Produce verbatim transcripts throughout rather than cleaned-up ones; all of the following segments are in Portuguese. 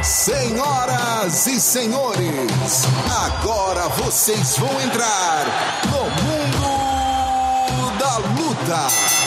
Senhoras e senhores, agora vocês vão entrar no mundo da luta.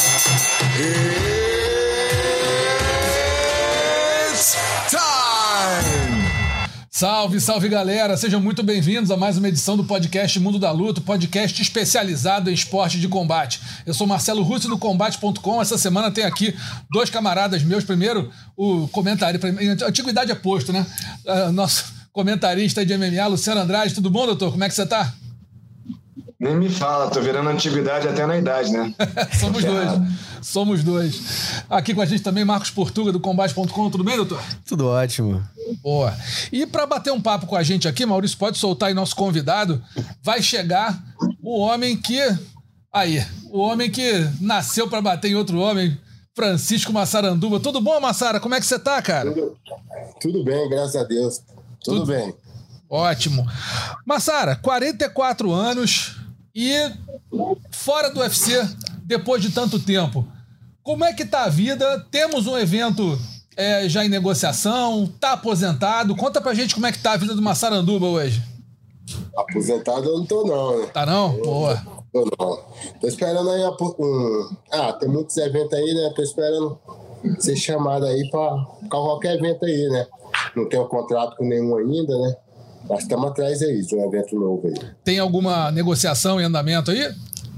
It's time! Salve, salve galera, sejam muito bem-vindos a mais uma edição do podcast Mundo da Luta, podcast especializado em esporte de combate. Eu sou Marcelo Russo do combate ponto com. Essa semana tem aqui dois camaradas meus. Primeiro, o comentarista, antiguidade é posto, né? Uh, nosso comentarista de M M A, Luciano Andrade. Tudo bom, doutor? Como é que você tá? Nem me fala, tô virando antiguidade até na idade, né? Somos dois, somos dois. Aqui com a gente também Marcos Portuga do combate ponto com. Tudo bem, doutor? Tudo ótimo. Boa. E para bater um papo com a gente aqui, Maurício, pode soltar aí nosso convidado, vai chegar o homem que... Aí, o homem que nasceu para bater em outro homem, Francisco Massaranduba. Tudo bom, Massara? Como é que você tá, cara? Tudo, tudo bem, graças a Deus. Tudo, tudo bem. Ótimo. Massara, quarenta e quatro anos e fora do U F C depois de tanto tempo. Como é que tá a vida? Temos um evento... É, já em negociação, tá aposentado. Conta pra gente como é que tá a vida do Massaranduba hoje. Aposentado eu não tô não, né? Tá não? Eu Boa. Tô não. Tô esperando aí um... Ah, tem muitos eventos aí, né? Tô esperando ser chamado aí pra, pra qualquer evento aí, né? Não tenho contrato com nenhum ainda, né? Mas estamos atrás aí de um evento novo aí. Tem alguma negociação em andamento aí?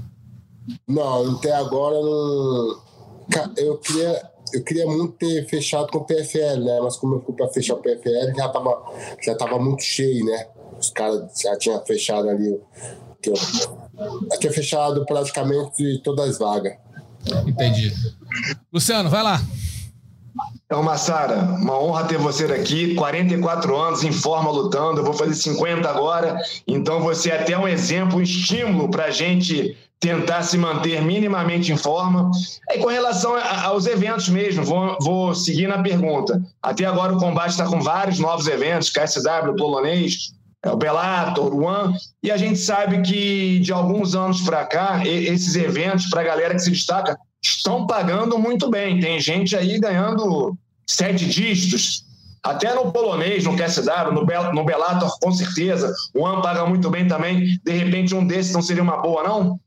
Não, até agora não... Eu queria... Eu queria muito ter fechado com o P F L, né? Mas como eu fui para fechar o P F L, já tava, já tava muito cheio, né? Os caras já tinham fechado ali. Que eu, já tinha fechado praticamente todas as vagas. Entendi. Luciano, vai lá. Então, Massara, uma honra ter você aqui. quarenta e quatro anos, em forma, lutando. Eu vou fazer cinquenta agora. Então, você é até um exemplo, um estímulo para a gente tentar se manter minimamente em forma. E com relação aos eventos mesmo, vou, vou seguir na pergunta. Até agora o combate está com vários novos eventos, K S W, Polonês, o Bellator, o One, e a gente sabe que de alguns anos para cá, esses eventos, para a galera que se destaca, estão pagando muito bem. Tem gente aí ganhando sete dígitos, até no Polonês, no K S W, no, Bel- no Bellator, com certeza. O One paga muito bem também. De repente, um desses não seria uma boa, não?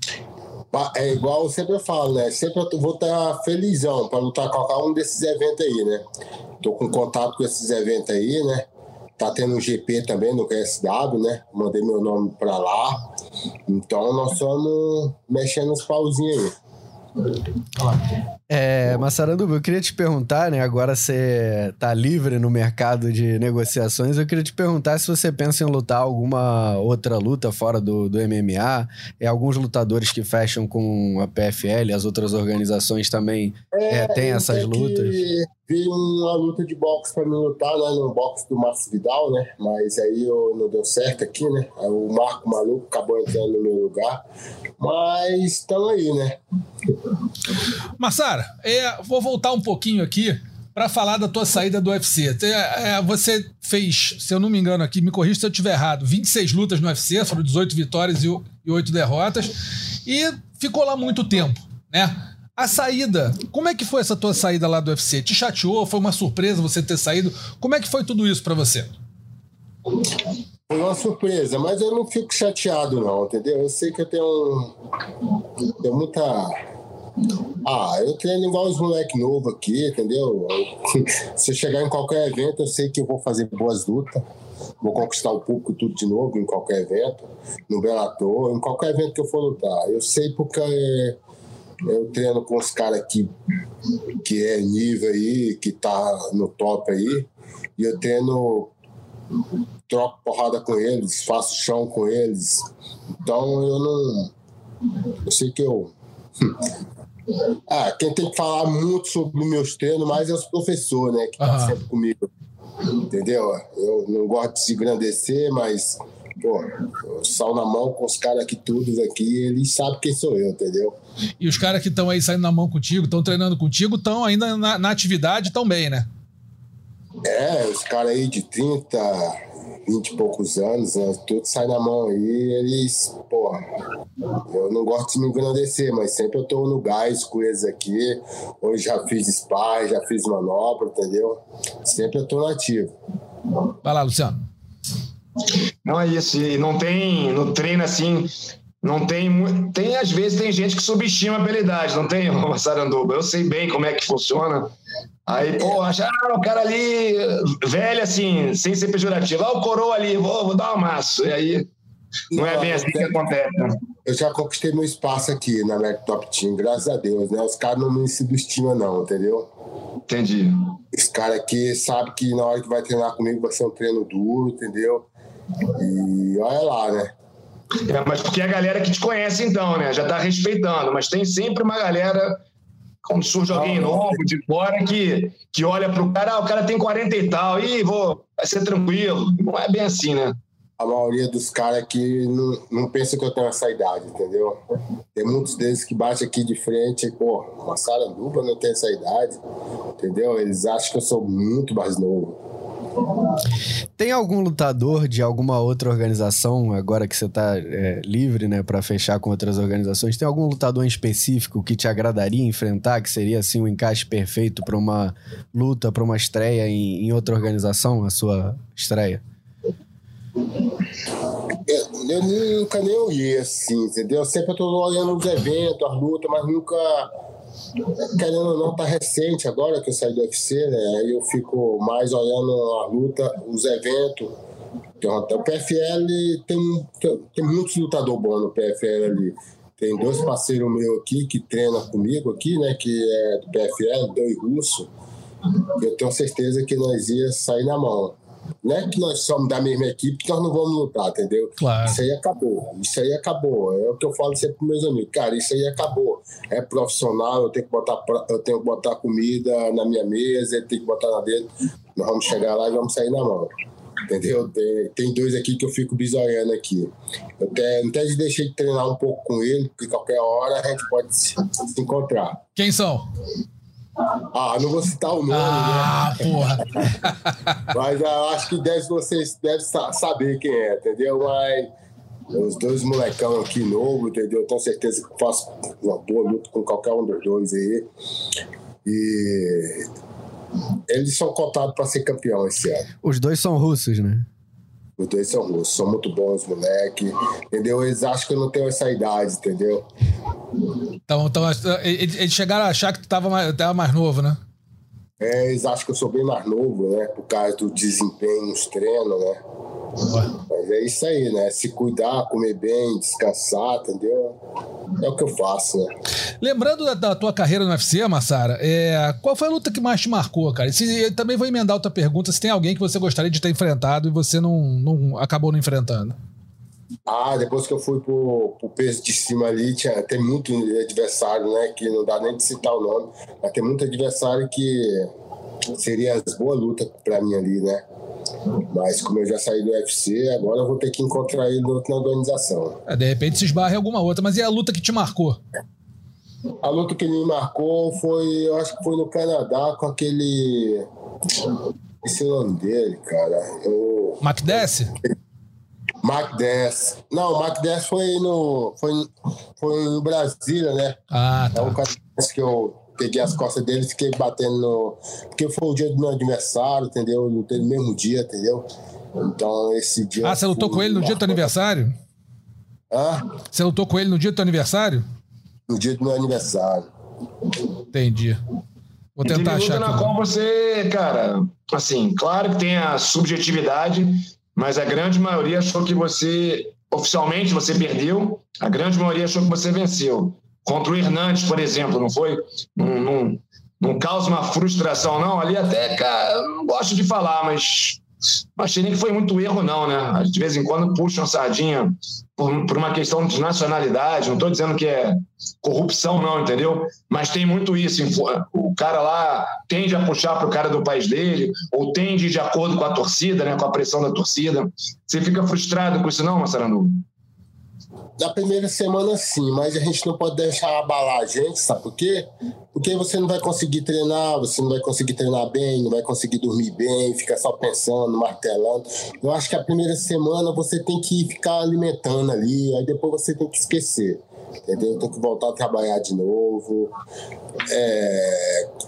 É igual eu sempre falo, né? Sempre eu vou estar felizão para lutar qualquer um desses eventos aí, né? Tô com contato com esses eventos aí, né? Tá tendo um G P também no K S W, né? Mandei meu nome para lá. Então nós estamos mexendo os pauzinhos aí. É, Massaranduba, eu queria te perguntar, né? Agora você tá livre no mercado de negociações. Eu queria te perguntar se você pensa em lutar alguma outra luta fora do, do M M A. É, alguns lutadores que fecham com a P F L, as outras organizações também é, é, têm essas lutas. Vi uma luta de boxe pra mim lutar, né? No boxe do Márcio Vidal, né? Mas aí eu, não deu certo aqui, né? Aí o Marco Maluco acabou entrando no meu lugar. Mas estamos aí, né? Massara, é, vou voltar um pouquinho aqui para falar da tua saída do U F C. É, você fez, se eu não me engano aqui, me corrija se eu estiver errado, vinte e seis lutas no U F C, foram dezoito vitórias e oito derrotas, e ficou lá muito tempo, né? A saída, como é que foi essa tua saída lá do U F C? Te chateou? Foi uma surpresa você ter saído? Como é que foi tudo isso para você? Foi uma surpresa, mas eu não fico chateado não, entendeu? Eu sei que eu tenho, tenho muita... Ah, eu treino igual os moleques novos aqui, entendeu? Se eu chegar em qualquer evento, eu sei que eu vou fazer boas lutas, vou conquistar o público tudo de novo em qualquer evento, no Bellator, em qualquer evento que eu for lutar. Eu sei porque eu treino com os caras que, que é nível aí, que tá no top aí, e eu treino, troco porrada com eles, faço chão com eles. Então eu não... Eu sei que eu... Ah, quem tem que falar muito sobre meus treinos mais é os professores, né? Que tá uhum. sempre comigo. Entendeu? Eu não gosto de se engrandecer, mas, pô, sal na mão com os caras aqui, todos aqui, eles sabem quem sou eu, entendeu? E os caras que estão aí saindo na mão contigo, estão treinando contigo, estão ainda na, na atividade, estão bem, né? É, os caras aí de trinta, vinte e poucos anos, né? Tudo sai na mão aí, eles, porra, eu não gosto de me engrandecer, mas sempre eu tô no gás com eles aqui. Hoje já fiz spa, já fiz manobra, entendeu? Sempre eu tô nativo. Vai lá, Luciano. Não é isso, e não tem, no treino assim, não tem, tem às vezes tem gente que subestima a habilidade, não tem, Massaranduba? Eu sei bem como é que funciona. Aí, pô, acha, ah, o cara ali, velho assim, sem ser pejorativo, ah, o coroa ali, vou, vou dar um amasso. E aí, não, não é bem assim que acontece, né? Eu já conquistei meu espaço aqui na Mac Top Team, graças a Deus, né? Os caras não me subestimam, não, entendeu? Entendi. Os caras aqui sabem que na hora que vai treinar comigo vai ser um treino duro, entendeu? E olha lá, né? É, mas porque é a galera que te conhece, então, né? Já tá respeitando, mas tem sempre uma galera, quando surge alguém novo de fora, que, que olha pro cara, ah, o cara tem quarenta e tal, e vou, vai ser tranquilo. Não é bem assim, né? A maioria dos caras aqui não, não pensa que eu tenho essa idade, entendeu? Tem muitos deles que batem aqui de frente e, pô, uma Massaranduba não tem essa idade, entendeu? Eles acham que eu sou muito mais novo. Tem algum lutador de alguma outra organização, agora que você tá é, livre, né, para fechar com outras organizações, tem algum lutador em específico que te agradaria enfrentar, que seria assim um encaixe perfeito para uma luta, para uma estreia em, em outra organização, a sua estreia? Eu, eu nunca nem olhei assim, entendeu? Sempre eu tô olhando os eventos, as lutas, mas nunca, querendo ou não, tá recente agora que eu saí do U F C, né? Aí eu fico mais olhando a luta, os eventos. O P F L tem, tem, tem muitos lutadores bons no P F L ali. Tem dois parceiros meus aqui que treinam comigo aqui, né? Que é do P F L, dois russos. Eu tenho certeza que nós ia sair na mão. Não é que nós somos da mesma equipe que nós não vamos lutar, entendeu? Claro. Isso aí acabou. Isso aí acabou. É o que eu falo sempre para meus amigos. Cara, isso aí acabou. É profissional, eu tenho que botar, eu tenho que botar comida na minha mesa, ele tem que botar na dele. Nós vamos chegar lá e vamos sair na mão. Entendeu? Tem, tem dois aqui que eu fico bisoiando aqui. Eu até, até deixei de treinar um pouco com ele, porque qualquer hora a gente pode se, se encontrar. Quem são? Ah, não vou citar o nome, ah, né? porra! Mas eu acho que deve, vocês devem saber quem é, entendeu? Mas os dois molecão aqui novo, entendeu? Eu tenho certeza que eu faço uma boa luta com qualquer um dos dois aí. E eles são cotados para ser campeão esse ano. Os dois são russos, né? Os dois são russos, são muito bons, moleque. Entendeu? Eles acham que eu não tenho essa idade, entendeu? Então, então eles chegaram a achar que tu tava mais, tava mais novo, né? É, eles acham que eu sou bem mais novo, né? Por causa do desempenho nos treinos, né? Ué. Mas é isso aí, né? Se cuidar, comer bem, descansar, entendeu? É o que eu faço, né? Lembrando da, da tua carreira no U F C, Massara, é, qual foi a luta que mais te marcou, cara? Se, eu também vou emendar outra pergunta, se tem alguém que você gostaria de ter enfrentado e você não, não acabou não enfrentando. Ah, depois que eu fui pro, pro peso de cima ali, tinha, tem muito adversário, né? Que não dá nem de citar o nome, mas tem muito adversário que seria as boas lutas pra mim ali, né? Mas como eu já saí do U F C, agora eu vou ter que encontrar ele na organização. É, de repente se esbarra em alguma outra, mas e a luta que te marcou? A luta que me marcou foi, eu acho que foi no Canadá com aquele... Esse nome dele, cara. Eu... Mac Dess? Mac Dess. Não, o Mac Dess foi no, foi, foi no Brasília, né? Ah, tá. É um cara que eu peguei as costas dele e fiquei batendo no... Porque foi o dia do meu aniversário, entendeu? Eu lutei no mesmo dia, entendeu? Então, esse dia... Ah, você lutou com ele no dia do teu aniversário? Hã? Você lutou com ele no dia do teu aniversário? No dia do meu aniversário. Entendi. Vou tentar achar aqui. Na qual você, cara, assim, claro que tem a subjetividade, mas a grande maioria achou que você, oficialmente, você perdeu, a grande maioria achou que você venceu. Contra o Hernandes, por exemplo, não foi? Não, não, não causa uma frustração, não? Ali até, cara, eu não gosto de falar, mas não achei nem que foi muito erro, não, né? De vez em quando puxam sardinha por, por uma questão de nacionalidade, não estou dizendo que é corrupção, não, entendeu? Mas tem muito isso. O cara lá tende a puxar para o cara do país dele, ou tende de acordo com a torcida, né? Com a pressão da torcida. Você fica frustrado com isso, não, Massaranduba? Na primeira semana, sim, mas a gente não pode deixar abalar a gente, sabe por quê? Porque você não vai conseguir treinar, você não vai conseguir treinar bem, não vai conseguir dormir bem, fica só pensando, martelando. Eu acho que a primeira semana você tem que ficar alimentando ali, aí depois você tem que esquecer, entendeu? Tem que voltar a trabalhar de novo. É...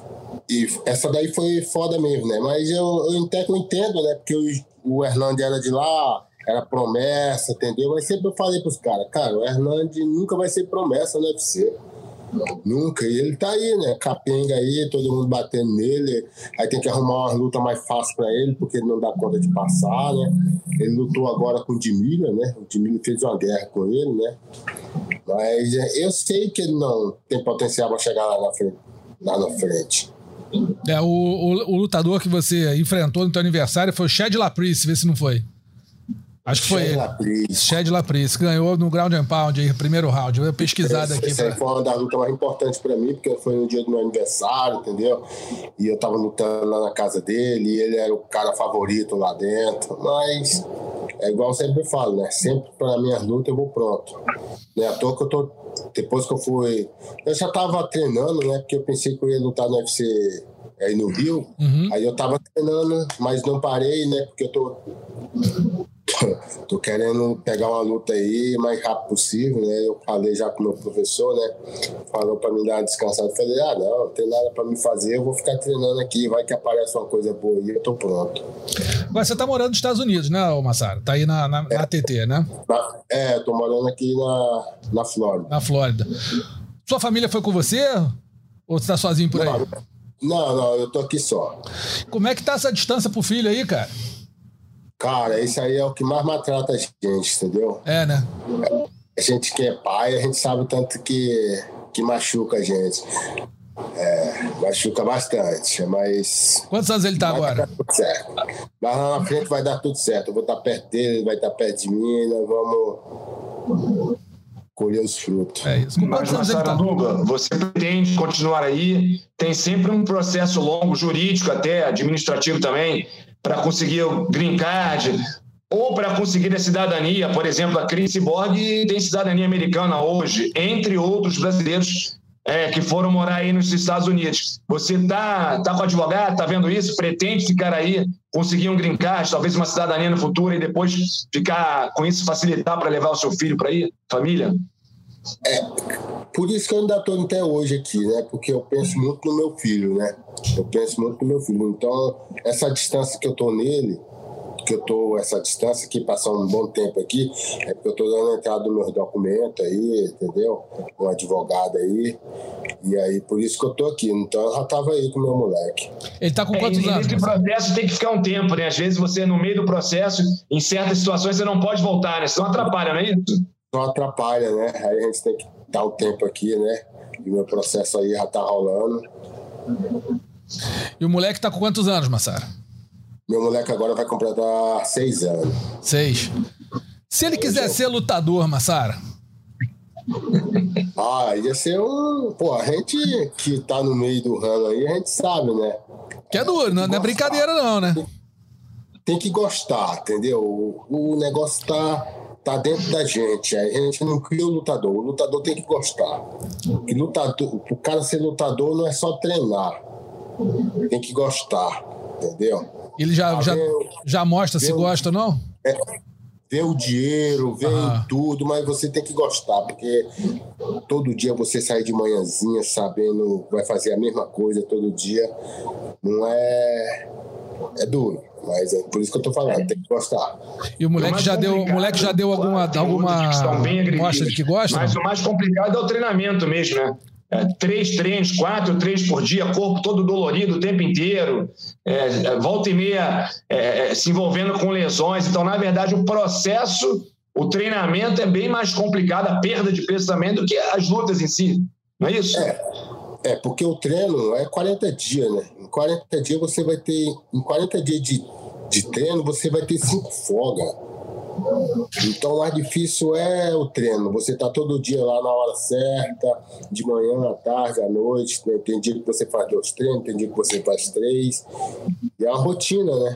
e essa daí foi foda mesmo, né? Mas eu, eu até que eu entendo, né? Porque o, o Hernandes era de lá, era promessa, entendeu? Mas sempre eu falei pros caras, cara, o Hernandes nunca vai ser promessa no U F C. Nunca. E ele tá aí, né? Capenga aí, todo mundo batendo nele. Aí tem que arrumar uma luta mais fácil pra ele, porque ele não dá conta de passar, né? Ele lutou agora com o Dimilha, né? O Dimilha fez uma guerra com ele, né? Mas eu sei que ele não tem potencial pra chegar lá na frente. Lá na frente. É, o, o, o lutador que você enfrentou no teu aniversário foi o Chad Laprise, vê se não foi. Acho que foi ele. Laprise. Chad Laprise, ganhou no Ground and Pound aí, primeiro round. Eu ia pesquisado aqui. Essa pra... foi uma das lutas mais importantes pra mim, porque foi no dia do meu aniversário, entendeu? E eu tava lutando lá na casa dele, e ele era o cara favorito lá dentro. Mas é igual eu sempre falo, né? Sempre pra minhas lutas eu vou pronto. Não é à toa que eu tô. Depois que eu fui. Eu já tava treinando, né? Porque eu pensei que eu ia lutar no U F C aí no Rio. Uhum. Aí eu tava treinando, mas não parei, né? Porque eu tô. Tô querendo pegar uma luta aí o mais rápido possível, né? Eu falei já com o meu professor, né? Falou pra me dar uma descansada. Eu falei, ah, não, não tem nada pra me fazer, eu vou ficar treinando aqui, vai que aparece uma coisa boa aí, eu tô pronto. Agora, você tá morando nos Estados Unidos, né, Massaro? Tá aí na, na, é, na T T, né? Na, é, eu tô morando aqui na, na Flórida. Na Flórida. Sua família foi com você? Ou você tá sozinho por não, aí? Não, não, eu tô aqui só. Como é que tá essa distância pro filho aí, cara? Cara, isso aí é o que mais maltrata a gente, entendeu? É, né? A gente que é pai, a gente sabe o tanto que, que machuca a gente. É, machuca bastante, mas... Quantos anos ele tá agora? Vai dar tudo certo. Mas lá na frente vai dar tudo certo. Eu vou estar perto dele, ele vai estar perto de mim, nós vamos colher os frutos. É isso. Mas, Massaro Duga, você pretende continuar aí? Tem sempre um processo longo, jurídico até, administrativo também, para conseguir o green card ou para conseguir a cidadania. Por exemplo, a Cris Borg tem cidadania americana hoje, entre outros brasileiros é, que foram morar aí nos Estados Unidos. Você tá, tá com advogado, tá vendo isso? Pretende ficar aí, conseguir um green card, talvez uma cidadania no futuro e depois ficar com isso, facilitar para levar o seu filho para aí, família? É, por isso que eu ainda estou até hoje aqui, né? Porque eu penso muito no meu filho, né? Eu penso muito no meu filho. Então, essa distância que eu estou nele, que eu estou essa distância aqui, passando um bom tempo aqui, é porque eu estou dando a entrada dos meus documentos aí, entendeu? Com um advogado aí. E aí, por isso que eu estou aqui. Então, eu já estava aí com o meu moleque. Ele está com quantos é, anos? Esse processo tem que ficar um tempo, né? Às vezes você, no meio do processo, em certas situações, você não pode voltar, né? Senão atrapalha, não é isso? Não atrapalha, né? Aí a gente tem que dar o tempo aqui, né? E o meu processo aí já tá rolando. E o moleque tá com quantos anos, Massaro? Meu moleque agora vai completar seis anos. Seis. Se ele quiser ser lutador, Massaro? Ah, ia ser um... Pô, a gente que tá no meio do ramo aí, a gente sabe, né? Que é duro, não, não é brincadeira não, né? Tem que gostar, entendeu? O, o negócio tá... tá dentro da gente, a gente não cria o lutador, o lutador tem que gostar. E lutador, o cara ser lutador não é só treinar, tem que gostar, entendeu? Ele já, ah, já, vê, já mostra se gosta ou não? É, vê o dinheiro, vê ah. tudo, mas você tem que gostar, porque todo dia você sai de manhãzinha sabendo vai fazer a mesma coisa todo dia, não é... é duro. Mas é por isso que eu tô falando, tem que gostar. E o moleque já deu, o moleque já deu alguma, alguma mostra de que gosta? Mas o mais complicado é o treinamento mesmo, né? É, três treinos, quatro treinos por dia, corpo todo dolorido o tempo inteiro, é, volta e meia é, se envolvendo com lesões. Então, na verdade, o processo, o treinamento é bem mais complicado, a perda de peso também, do que as lutas em si, não é isso? É, é porque o treino é quarenta dias, né? Em quarenta dias você vai ter, em quarenta dias de, de treino, você vai ter cinco folgas. Então, o mais difícil é o treino. Você tá todo dia lá na hora certa, de manhã, à tarde, à noite. Né? Tem dia que você faz dois treinos, tem dia que você faz três. E é uma rotina, né?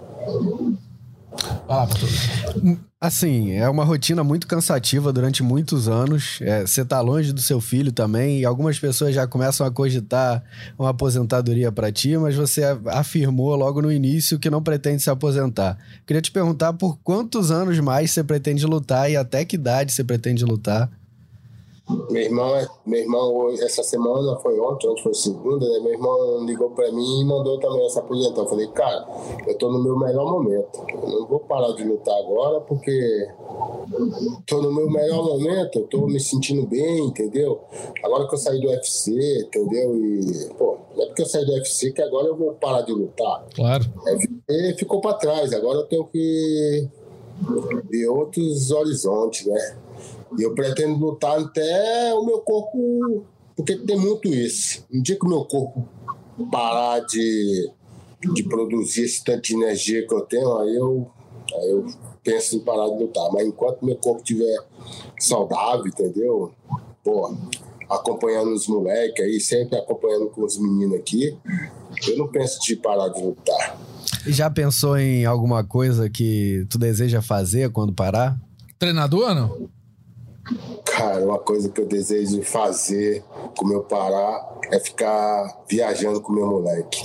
Ah, assim, é uma rotina muito cansativa durante muitos anos. É, você tá longe do seu filho também, e algumas pessoas já começam a cogitar uma aposentadoria para ti, mas você afirmou logo no início que não pretende se aposentar. Queria te perguntar por quantos anos mais você pretende lutar e até que idade você pretende lutar? Meu irmão, é, meu irmão essa semana, foi ontem, ontem foi segunda, né? Meu irmão ligou pra mim e mandou também se aposentar. Eu falei, cara, eu tô no meu melhor momento. Eu não vou parar de lutar agora porque tô no meu melhor momento, eu tô me sentindo bem, entendeu? Agora que eu saí do U F C, entendeu? E, pô, não é porque eu saí do U F C que agora eu vou parar de lutar. Claro. É, ficou pra trás, agora eu tenho que ver outros horizontes, né? E eu pretendo lutar até o meu corpo, porque tem muito isso. Um dia que o meu corpo parar de, de produzir esse tanto de energia que eu tenho, aí eu, aí eu penso em parar de lutar. Mas enquanto meu corpo estiver saudável, entendeu? Pô, acompanhando os moleques aí, sempre acompanhando com os meninos aqui, eu não penso de parar de lutar. E já pensou em alguma coisa que tu deseja fazer quando parar? Treinador ou não? Cara, uma coisa que eu desejo fazer quando eu parar é ficar viajando com meu moleque.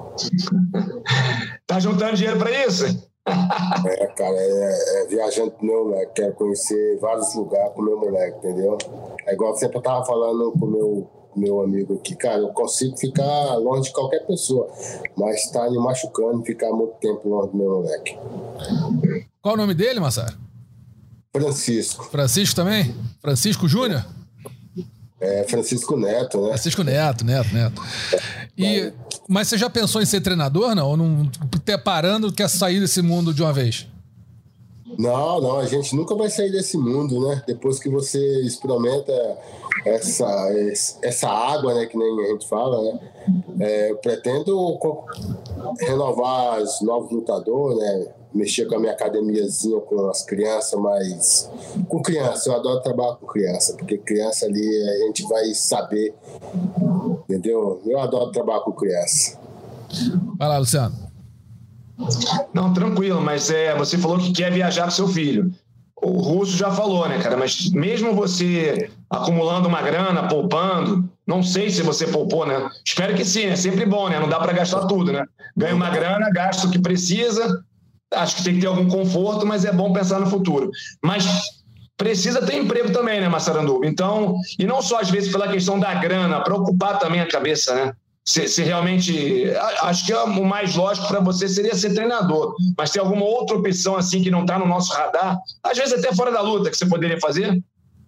Tá juntando dinheiro pra isso? É, cara, é, é viajando com meu moleque. Quero conhecer vários lugares com meu moleque, entendeu? É igual sempre eu tava falando com meu meu amigo aqui, cara, eu consigo ficar longe de qualquer pessoa, mas tá me machucando ficar muito tempo longe do meu moleque. Qual o nome dele, Massaro? Francisco. Francisco também? Francisco Júnior? É, Francisco Neto, né? Francisco Neto, Neto, Neto. E, mas você já pensou em ser treinador, não? Ou não, até parando, quer sair desse mundo de uma vez? Não, não, a gente nunca vai sair desse mundo, né? Depois que você experimenta essa, essa água, né, que nem a gente fala, né? É, eu pretendo renovar os novos lutadores, né? Mexer com a minha academiazinha com as crianças, mas com criança, eu adoro trabalhar com criança, porque criança ali a gente vai saber, entendeu? Eu adoro trabalhar com criança. Vai lá, Luciano. Não, tranquilo, mas é, você falou que quer viajar com seu filho. O Russo já falou, né, cara? Mas mesmo você acumulando uma grana, poupando, não sei se você poupou, né? Espero que sim, é sempre bom, né? Não dá para gastar tudo, né? Ganha uma grana, gasta o que precisa, acho que tem que ter algum conforto, mas é bom pensar no futuro. Mas precisa ter emprego também, né, Massaranduba? Então, e não só às vezes pela questão da grana, para ocupar também a cabeça, né? Se, se realmente... Acho que o mais lógico para você seria ser treinador. Mas tem alguma outra opção assim que não está no nosso radar? Às vezes até fora da luta, que você poderia fazer?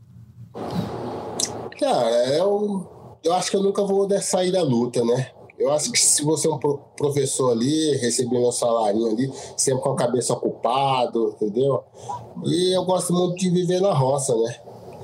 Cara, eu, eu acho que eu nunca vou sair da luta, né? Eu acho que se você é um professor ali, receber meu salário ali, sempre com a cabeça ocupada, entendeu? E eu gosto muito de viver na roça, né?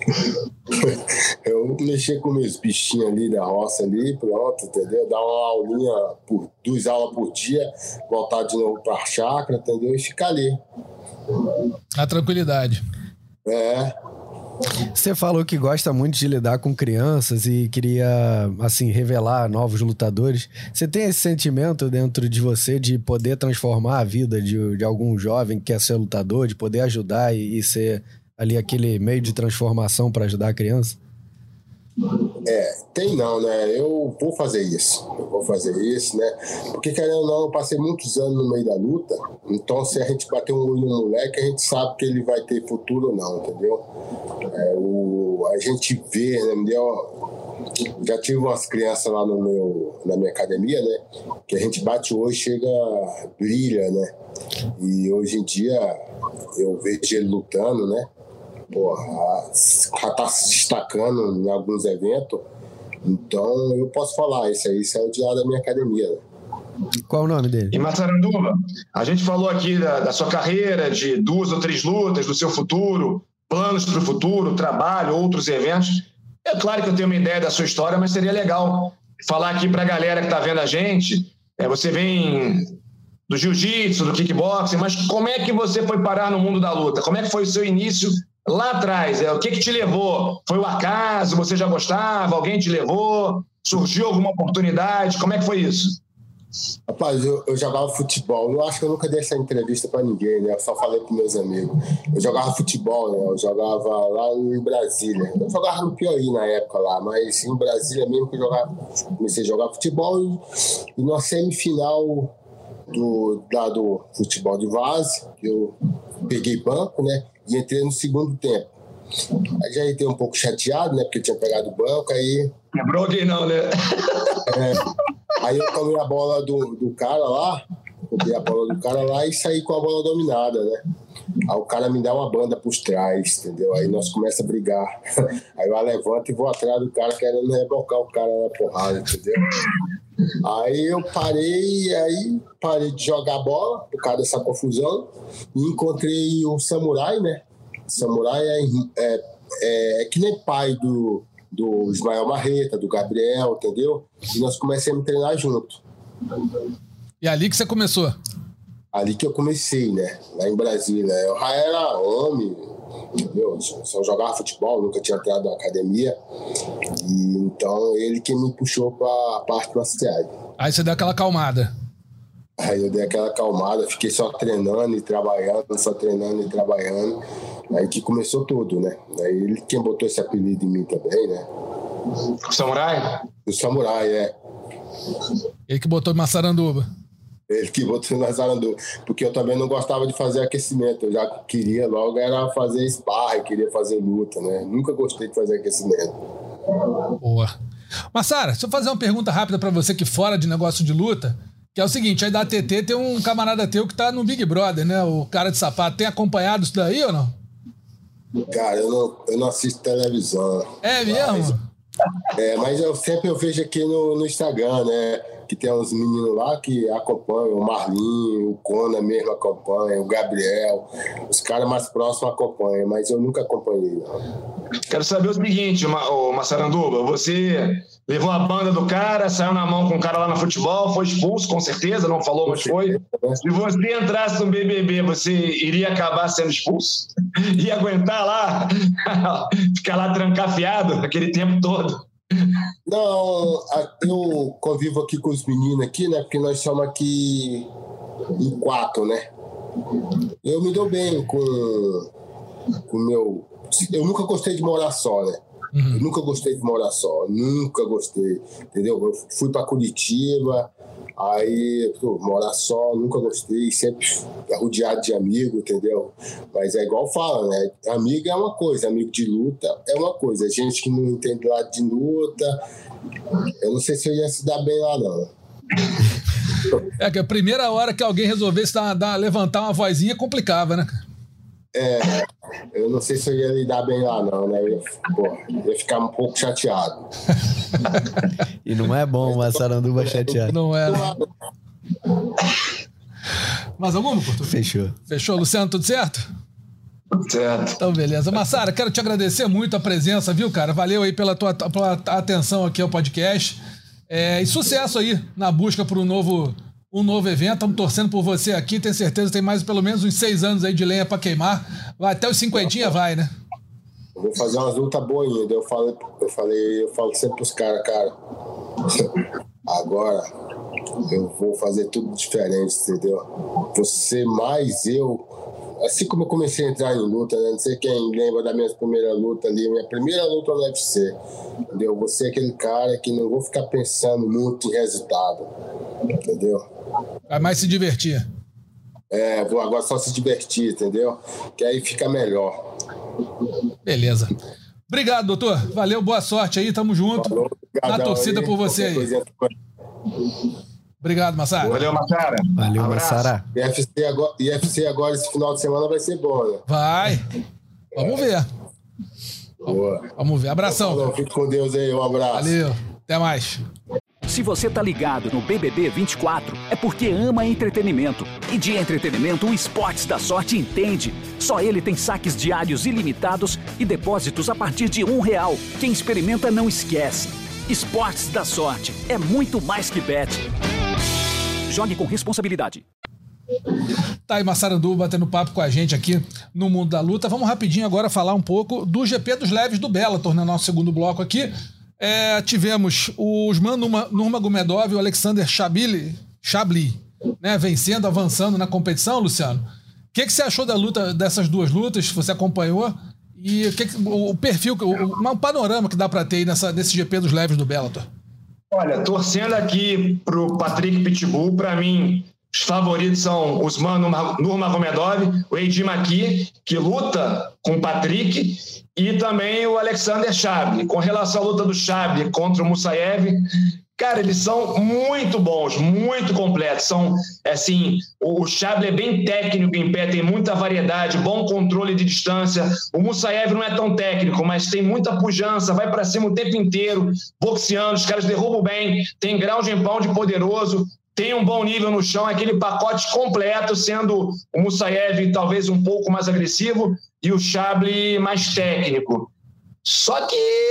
Eu mexer com meus bichinhos ali da roça ali, pronto, entendeu? Dar uma aulinha, por, duas aulas por dia, voltar de novo pra chácara, entendeu? E ficar ali. A tranquilidade. É. Você falou que gosta muito de lidar com crianças e queria, assim, revelar novos lutadores. Você tem esse sentimento dentro de você de poder transformar a vida de, de algum jovem que quer ser lutador, de poder ajudar e, e ser ali aquele meio de transformação para ajudar a criança? É, tem não, né? Eu vou fazer isso. Eu vou fazer isso, né? Porque, querendo ou não, eu passei muitos anos no meio da luta. Então, se a gente bater um olho no moleque, a gente sabe que ele vai ter futuro ou não, entendeu? É, o, a gente vê, né? Entendeu? Já tive umas crianças lá no meu, na minha academia, né? Que a gente bate o olho e chega, brilha, né? E hoje em dia, eu vejo ele lutando, né? Porra, já tá se destacando em alguns eventos, então eu posso falar, esse aí esse é o diário da minha academia. Né? Qual o nome dele? E Massaranduba, a gente falou aqui da, da sua carreira, de duas ou três lutas, do seu futuro, planos para o futuro, trabalho, outros eventos. É claro que eu tenho uma ideia da sua história, mas seria legal falar aqui para a galera que está vendo a gente. É, você vem do jiu-jitsu, do kickboxing, mas como é que você foi parar no mundo da luta? Como é que foi o seu início lá atrás? É, o que que te levou? Foi o acaso? Você já gostava? Alguém te levou? Surgiu alguma oportunidade? Como é que foi isso? Rapaz, eu, eu jogava futebol. Eu acho que eu nunca dei essa entrevista pra ninguém, né? Eu só falei pros meus amigos. Eu jogava futebol, né? Eu jogava lá em Brasília. Eu jogava no Piauí na época lá, mas em Brasília mesmo que eu jogava, comecei a jogar futebol e, e na semifinal do, da, do futebol de várzea, eu peguei banco, né? E entrei no segundo tempo. Aí já entrei um pouco chateado, né? Porque tinha pegado o banco, aí... Quebrou alguém não, né? É, aí eu tomei a bola do, do cara lá, roubei a bola do cara lá e saí com a bola dominada, né? Aí o cara me dá uma banda por trás, entendeu? Aí nós começamos a brigar. Aí eu levanto e vou atrás do cara querendo rebocar o cara na porrada, entendeu? Aí eu parei, aí parei de jogar a bola por causa dessa confusão e encontrei o Samurai, né? O Samurai é, é, é, é que nem pai do, do Ismael Marreta, do Gabriel, entendeu? E nós começamos a treinar junto. E ali que você começou? Ali que eu comecei, né? Lá em Brasília. Eu já era homem, entendeu? Só jogava futebol, nunca tinha entrado na academia. E então ele que me puxou para a parte marcial. Aí você deu aquela acalmada. Aí eu dei aquela acalmada, fiquei só treinando e trabalhando, só treinando e trabalhando. Aí que começou tudo, né? Aí ele quem botou esse apelido em mim também, né? O Samurai? O Samurai, é. Ele que botou em Massaranduba. Ele que botou na Zarandu, porque eu também não gostava de fazer aquecimento, eu já queria logo era fazer sparring, queria fazer luta, né? Nunca gostei de fazer aquecimento. Boa. Massara, deixa eu fazer uma pergunta rápida pra você que fora de negócio de luta, que é o seguinte, aí da A T T tem um camarada teu que tá no Big Brother, né? O cara de sapato, tem acompanhado isso daí ou não? Cara, eu não, eu não assisto televisão. É mesmo? Mas, é, mas eu sempre eu vejo aqui no, no Instagram, né? Que tem uns meninos lá que acompanham, o Marlinho, o Conan mesmo acompanha, o Gabriel, os caras mais próximos acompanham, mas eu nunca acompanhei, não. Quero saber o seguinte, ô Massaranduba, você levou a banda do cara, saiu na mão com o cara lá no futebol, foi expulso, com certeza, não falou, mas foi. Se você entrasse no B B B, você iria acabar sendo expulso? Ia aguentar lá, ficar lá trancafiado aquele tempo todo? Não, eu convivo aqui com os meninos aqui, né? Porque nós somos aqui em quatro, né? Eu me dou bem com o meu... Eu nunca gostei de morar só, né? Uhum. Eu nunca gostei de morar só, nunca gostei, entendeu? Eu fui para Curitiba, aí pô, morar só, nunca gostei, sempre rodeado de amigo, entendeu? Mas é igual fala, né? Amigo é uma coisa, amigo de luta é uma coisa. Gente que não entende lado de luta, eu não sei se eu ia se dar bem lá, não. É que a primeira hora que alguém resolvesse dar, dar, levantar uma vozinha complicava, né? É, eu não sei se eu ia lidar bem lá, não, né? Eu ia, pô, ia ficar um pouco chateado. E não é bom uma Massaranduba chateado. Não é. Mais alguma, Porto? Fechou. Fechou, Luciano, tudo certo? Tudo certo. Então, beleza. Massara, quero te agradecer muito a presença, viu, cara? Valeu aí pela tua, pela atenção aqui ao podcast. É, e sucesso aí na busca por um novo... um novo evento, estamos torcendo por você aqui, tenho certeza que tem mais pelo menos uns seis anos aí de lenha para queimar, vai até os cinquentinha vai, né? Eu vou fazer umas lutas boas ainda, eu falei, eu falei, eu falo sempre pros caras, cara, agora eu vou fazer tudo diferente, entendeu? Você mais eu, assim como eu comecei a entrar em luta, né? Não sei quem lembra da minha primeira luta ali, minha primeira luta no U F C, entendeu? Você é aquele cara que não vou ficar pensando muito em resultado, entendeu? Vai mais se divertir. É, vou agora só se divertir, entendeu? Que aí fica melhor. Beleza. Obrigado, doutor. Valeu, boa sorte aí, tamo junto. Falou, na torcida aí, por você aí. Coisa... Obrigado, Massara. Valeu, Massara. Valeu, um Massara. I F C agora, I F C agora esse final de semana vai ser bom, né? Vai. Vamos ver. Boa. Vamos ver. Abração. Falou, fique com Deus aí, um abraço. Valeu. Até mais. Se você tá ligado no B B B vinte e quatro, é porque ama entretenimento. E de entretenimento, o Esportes da Sorte entende. Só ele tem saques diários ilimitados e depósitos a partir de um real. Quem experimenta não esquece. Esportes da Sorte é muito mais que bet. Jogue com responsabilidade. Tá aí Massaranduba batendo papo com a gente aqui no Mundo da Luta. Vamos rapidinho agora falar um pouco do G P dos leves do Bellator, no nosso segundo bloco aqui. É, tivemos o Usman Nurmagomedov e o Alexander Chabli, Chabli né, vencendo, avançando na competição, Luciano. O que, que você achou da luta, dessas duas lutas? Você acompanhou? E o, que que, o perfil, o, o panorama que dá para ter aí nessa, nesse G P dos leves do Bellator? Olha, torcendo aqui pro Patrick Pitbull, para mim, Os favoritos são Usman Nurmagomedov, o Eddie Maki, que luta com o Patrick, e também o Alexander Chabli. Com relação à luta do Chabli contra o Musayev, cara, eles são muito bons, muito completos. São, assim, o Chabli é bem técnico em pé, tem muita variedade, bom controle de distância. O Musayev não é tão técnico, mas tem muita pujança, vai para cima o tempo inteiro, boxeando, os caras derrubam bem, tem ground and pound poderoso, tem um bom nível no chão, aquele pacote completo, sendo o Musayev talvez um pouco mais agressivo e o Chabli mais técnico. Só que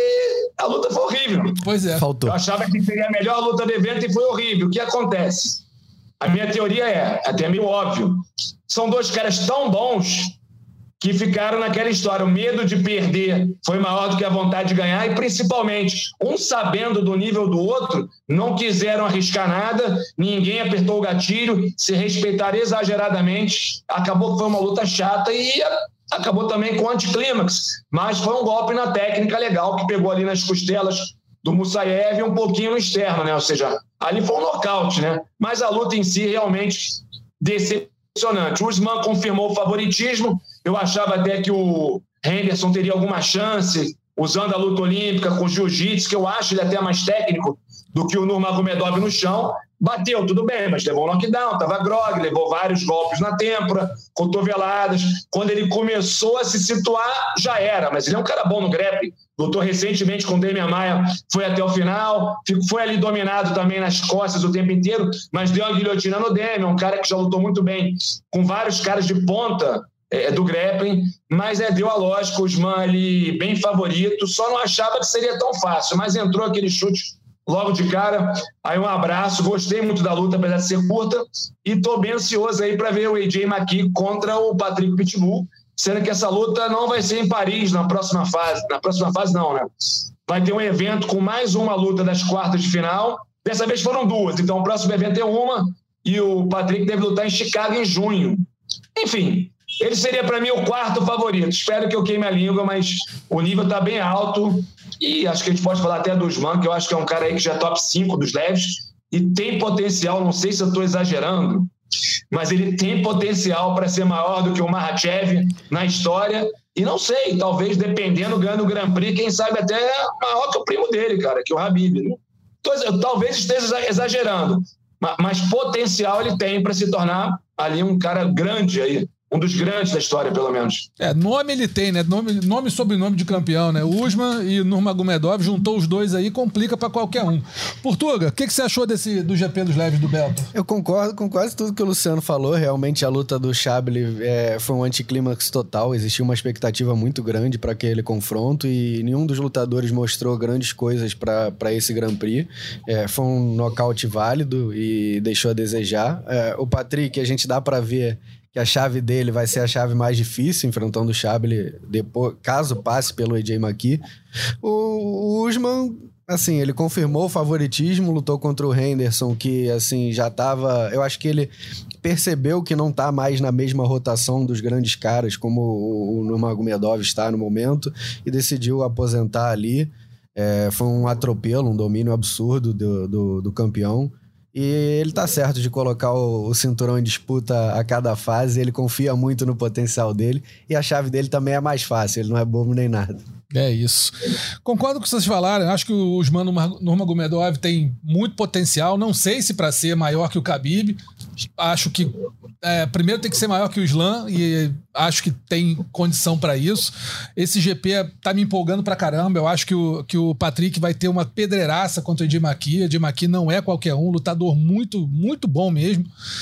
a luta foi horrível. Pois é. Faltou. Eu achava que seria a melhor luta do evento e foi horrível. O que acontece? A minha teoria é, até meio óbvio, são dois caras tão bons que ficaram naquela história. O medo de perder foi maior do que a vontade de ganhar e, principalmente, um sabendo do nível do outro, não quiseram arriscar nada, ninguém apertou o gatilho, se respeitaram exageradamente. Acabou que foi uma luta chata e acabou também com anticlímax, mas foi um golpe na técnica legal que pegou ali nas costelas do Musayev e um pouquinho no externo, né? Ou seja, ali foi um nocaute, né? Mas a luta em si realmente decepcionante. O Usman confirmou o favoritismo. Eu achava até que o Henderson teria alguma chance usando a luta olímpica com jiu-jitsu, que eu acho ele até mais técnico do que o Nurmagomedov no chão. Bateu, tudo bem, mas levou um knockdown, estava grog, levou vários golpes na têmpora, cotoveladas. Quando ele começou a se situar, já era, mas ele é um cara bom no grappling. Lutou recentemente com o Demian Maia, foi até o final, foi ali dominado também nas costas o tempo inteiro, mas deu uma guilhotina no Demian, um cara que já lutou muito bem com vários caras de ponta é, do grappling, mas é, deu a lógica, o Usman ali bem favorito, só não achava que seria tão fácil, mas entrou aquele chute logo de cara. Aí um abraço, gostei muito da luta, apesar de ser curta, e tô bem ansioso aí para ver o A J Maki contra o Patrick Pitbull, sendo que essa luta não vai ser em Paris na próxima fase. Na próxima fase não, né? Vai ter um evento com mais uma luta das quartas de final. Dessa vez foram duas, então o próximo evento é uma, e o Patrick deve lutar em Chicago em junho. Enfim, ele seria para mim o quarto favorito. Espero que eu queime a língua, mas o nível está bem alto e acho que a gente pode falar até do Usman, que eu acho que é um cara aí que já é top cinco dos leves e tem potencial, não sei se eu estou exagerando, mas ele tem potencial para ser maior do que o Makhachev na história e não sei, talvez dependendo, ganhando o Grand Prix, quem sabe até maior que o primo dele, cara, que é o Khabib, né? Então, talvez esteja exagerando, mas potencial ele tem para se tornar ali um cara grande aí. Um dos grandes da história, pelo menos. É, nome ele tem, né? Nome, nome e sobrenome de campeão, né? O Usman e o Nurmagomedov, juntou os dois aí, complica pra qualquer um. Portuga, o que, que você achou desse, do G P dos leves do Bellator? Eu concordo com quase tudo que o Luciano falou. Realmente a luta do Chabli é, foi um anticlímax total. Existia uma expectativa muito grande para aquele confronto e nenhum dos lutadores mostrou grandes coisas para esse Grand Prix. É, foi um nocaute válido e deixou a desejar. É, o Patrick, a gente dá para ver que a chave dele vai ser a chave mais difícil, enfrentando o Chabli depois, caso passe pelo A J Maki. O, o Usman, assim, ele confirmou o favoritismo, lutou contra o Henderson, que, assim, já tava... Eu acho que ele percebeu que não tá mais na mesma rotação dos grandes caras, como o, o Nurmagomedov está no momento, e decidiu aposentar ali. É, foi um atropelo, um domínio absurdo do, do, do campeão. E ele tá certo de colocar o, o cinturão em disputa a cada fase, ele confia muito no potencial dele e a chave dele também é mais fácil, ele não é bobo nem nada. É isso. Concordo com o que vocês falaram, acho que o Usman Nurmagomedov tem muito potencial, não sei se para ser maior que o Khabib, acho que é, primeiro tem que ser maior que o Islam e acho que tem condição para isso. Esse G P tá me empolgando pra caramba, eu acho que o, que o Patrick vai ter uma pedreiraça contra o Eddie Maki. Eddie Maki não é qualquer um, lutador muito, muito bom mesmo.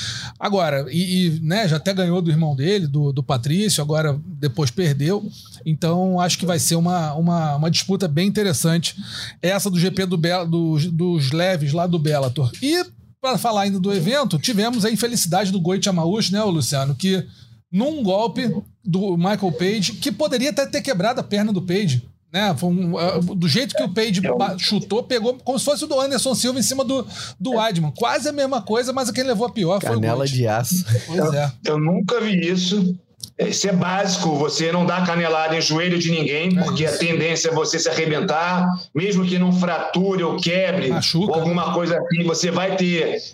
Agora, e, e né, já até ganhou do irmão dele, do, do Patrício, agora depois perdeu, então acho que vai ser uma, uma, uma disputa bem interessante essa do G P do Be- do, dos leves lá do Bellator. E para falar ainda do evento, tivemos a infelicidade do Goichi Amaushi, né, Luciano, que num golpe do Michael Page, que poderia até ter quebrado a perna do Page, né? Foi um, uh, do jeito que o Page chutou, pegou como se fosse o do Anderson Silva em cima do, do Weidman. Quase a mesma coisa, mas quem levou a pior foi o Canela de aço. Pois é. Eu, eu nunca vi isso. Isso é básico, você não dá canelada em joelho de ninguém, porque a tendência é você se arrebentar, mesmo que não frature ou quebre, Machuca, ou alguma né? coisa assim, você vai ter